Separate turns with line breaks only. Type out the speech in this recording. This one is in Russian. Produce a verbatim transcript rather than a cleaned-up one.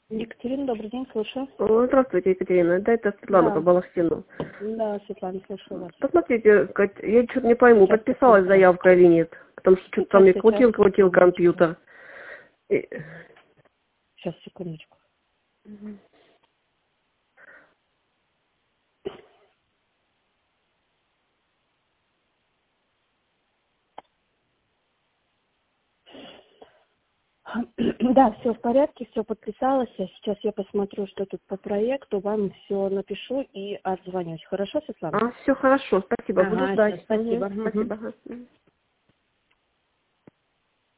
Екатерина, добрый день, слушаю.
О, здравствуйте, Екатерина. Да, это Светлана по
Да,
Балахтину.
да, Светлана, слушаю вас.
Посмотрите, Кать, я что-то не пойму,
Сейчас,
подписалась
секундочку.
заявка или нет. Потому что что-то там
Сейчас,
мне
сейчас,
крутил, крутил
секундочку.
компьютер. И-
Сейчас, секундочку. Да, все в порядке, все подписалась. А сейчас я посмотрю, что тут по проекту, вам все напишу и отзвонюсь. Хорошо, Светлана?
А, все хорошо, спасибо, буду
Ага,
ждать.
сейчас, спасибо.
Мгм,
Мгм.
спасибо. Ага. Мгм.